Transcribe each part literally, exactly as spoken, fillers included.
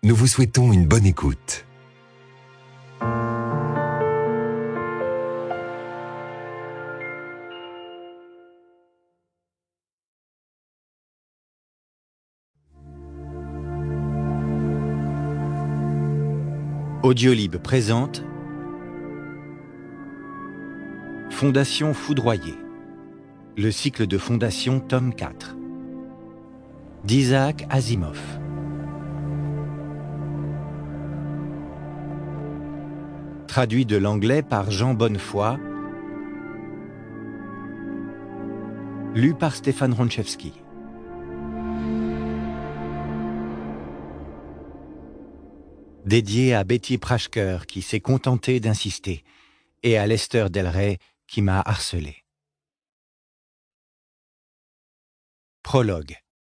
Nous vous souhaitons une bonne écoute. Audiolib présente Fondation foudroyée, le cycle de Fondation tome quatre d'Isaac Asimov. Traduit de l'anglais par Jean Bonnefoy, lu par Stéphane Ronchevski. Dédié à Betty Prashker qui s'est contentée d'insister et à Lester Del Rey qui m'a harcelé. Prologue.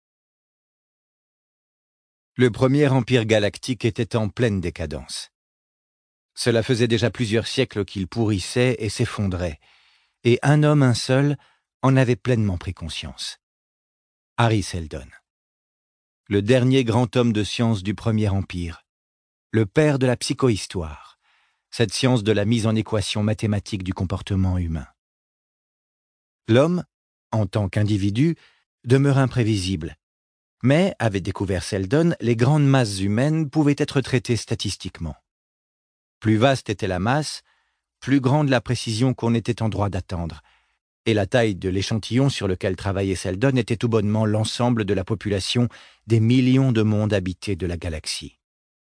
Le premier empire galactique était en pleine décadence. Cela faisait déjà plusieurs siècles qu'il pourrissait et s'effondrait, et un homme, un seul, en avait pleinement pris conscience. Hari Seldon. Le dernier grand homme de science du premier empire, le père de la psychohistoire, cette science de la mise en équation mathématique du comportement humain. L'homme, en tant qu'individu, demeure imprévisible, mais, avait découvert Seldon, les grandes masses humaines pouvaient être traitées statistiquement. Plus vaste était la masse, plus grande la précision qu'on était en droit d'attendre, et la taille de l'échantillon sur lequel travaillait Seldon était tout bonnement l'ensemble de la population des millions de mondes habités de la galaxie.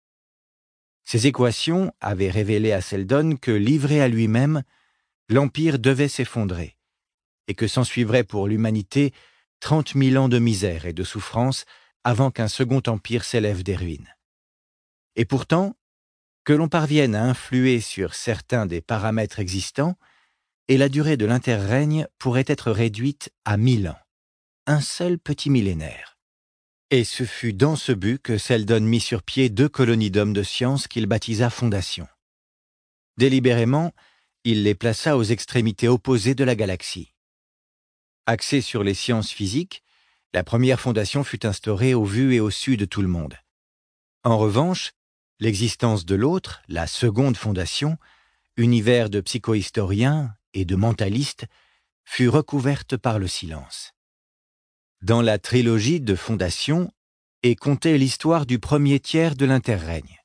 Ces équations avaient révélé à Seldon que, livré à lui-même, l'Empire devait s'effondrer, et que s'ensuivrait pour l'humanité trente mille ans de misère et de souffrance avant qu'un second empire s'élève des ruines. Et pourtant, que l'on parvienne à influer sur certains des paramètres existants, et la durée de l'interrègne pourrait être réduite à mille ans, un seul petit millénaire. Et ce fut dans ce but que Seldon mit sur pied deux colonies d'hommes de science qu'il baptisa Fondation. Délibérément, il les plaça aux extrémités opposées de la galaxie. Axée sur les sciences physiques, la première fondation fut instaurée au vu et au su de tout le monde. En revanche, l'existence de l'autre, la seconde fondation, univers de psychohistoriens et de mentalistes, fut recouverte par le silence. Dans la trilogie de Fondation est contée l'histoire du premier tiers de l'interrègne.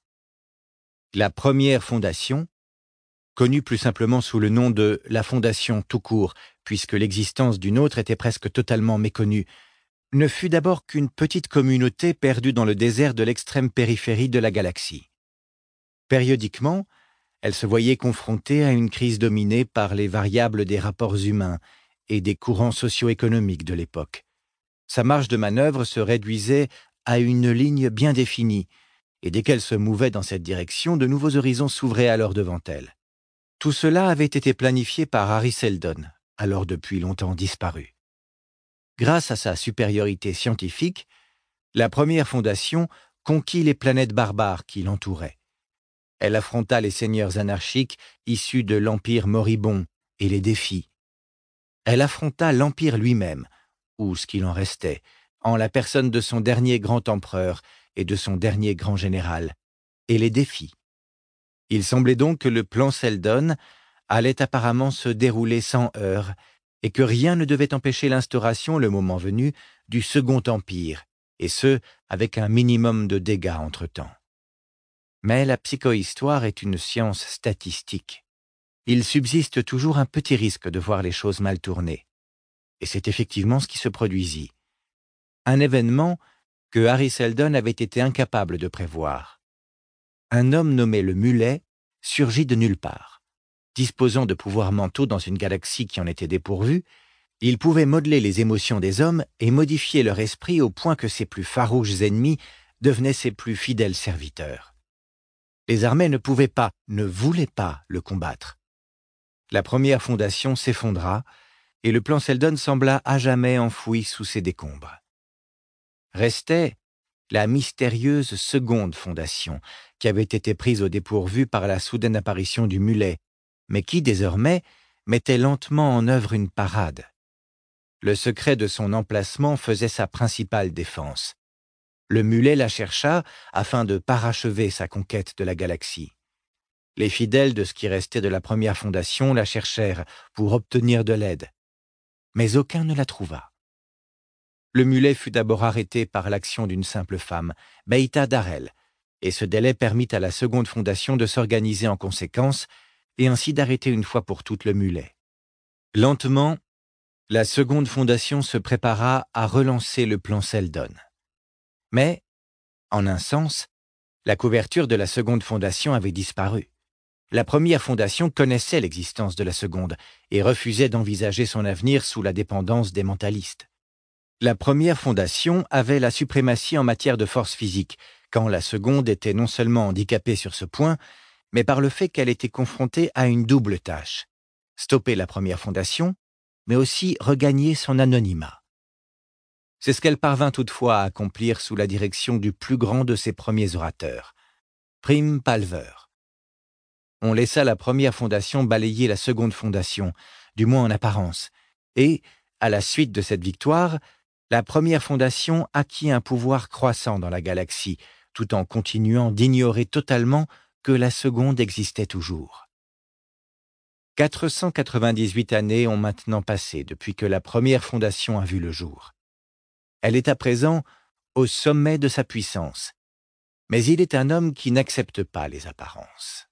La première fondation, connue plus simplement sous le nom de la Fondation tout court, puisque l'existence d'une autre était presque totalement méconnue, ne fut d'abord qu'une petite communauté perdue dans le désert de l'extrême périphérie de la galaxie. Périodiquement, elle se voyait confrontée à une crise dominée par les variables des rapports humains et des courants socio-économiques de l'époque. Sa marge de manœuvre se réduisait à une ligne bien définie, et dès qu'elle se mouvait dans cette direction, de nouveaux horizons s'ouvraient alors devant elle. Tout cela avait été planifié par Hari Seldon, alors depuis longtemps disparu. Grâce à sa supériorité scientifique, la première fondation conquit les planètes barbares qui l'entouraient. Elle affronta les seigneurs anarchiques issus de l'Empire moribond et les défis. Elle affronta l'Empire lui-même, ou ce qu'il en restait, en la personne de son dernier grand empereur et de son dernier grand général, et les défis. Il semblait donc que le plan Seldon allait apparemment se dérouler sans heurts, et que rien ne devait empêcher l'instauration, le moment venu, du Second Empire, et ce, avec un minimum de dégâts entre-temps. Mais la psychohistoire est une science statistique. Il subsiste toujours un petit risque de voir les choses mal tournées. Et c'est effectivement ce qui se produisit. Un événement que Hari Seldon avait été incapable de prévoir. Un homme nommé le Mulet surgit de nulle part. Disposant de pouvoirs mentaux dans une galaxie qui en était dépourvue, il pouvait modeler les émotions des hommes et modifier leur esprit au point que ses plus farouches ennemis devenaient ses plus fidèles serviteurs. Les armées ne pouvaient pas, ne voulaient pas le combattre. La première fondation s'effondra, et le plan Seldon sembla à jamais enfoui sous ses décombres. Restait la mystérieuse seconde fondation, qui avait été prise au dépourvu par la soudaine apparition du Mulet, mais qui, désormais, mettait lentement en œuvre une parade. Le secret de son emplacement faisait sa principale défense. Le mulet la chercha afin de parachever sa conquête de la galaxie. Les fidèles de ce qui restait de la première fondation la cherchèrent pour obtenir de l'aide, mais aucun ne la trouva. Le mulet fut d'abord arrêté par l'action d'une simple femme, Beïta Darel, et ce délai permit à la seconde fondation de s'organiser en conséquence et ainsi d'arrêter une fois pour toutes le mulet. Lentement, la seconde fondation se prépara à relancer le plan Seldon. Mais, en un sens, la couverture de la seconde fondation avait disparu. La première fondation connaissait l'existence de la seconde et refusait d'envisager son avenir sous la dépendance des mentalistes. La première fondation avait la suprématie en matière de force physique, quand la seconde était non seulement handicapée sur ce point, mais par le fait qu'elle était confrontée à une double tâche: stopper la première fondation, mais aussi regagner son anonymat. C'est ce qu'elle parvint toutefois à accomplir sous la direction du plus grand de ses premiers orateurs, Prim Palver. On laissa la première fondation balayer la seconde fondation, du moins en apparence, et, à la suite de cette victoire, la première fondation acquit un pouvoir croissant dans la galaxie, tout en continuant d'ignorer totalement que la seconde existait toujours. quatre cent quatre-vingt-dix-huit années ont maintenant passé depuis que la première fondation a vu le jour. Elle est à présent au sommet de sa puissance, mais il est un homme qui n'accepte pas les apparences.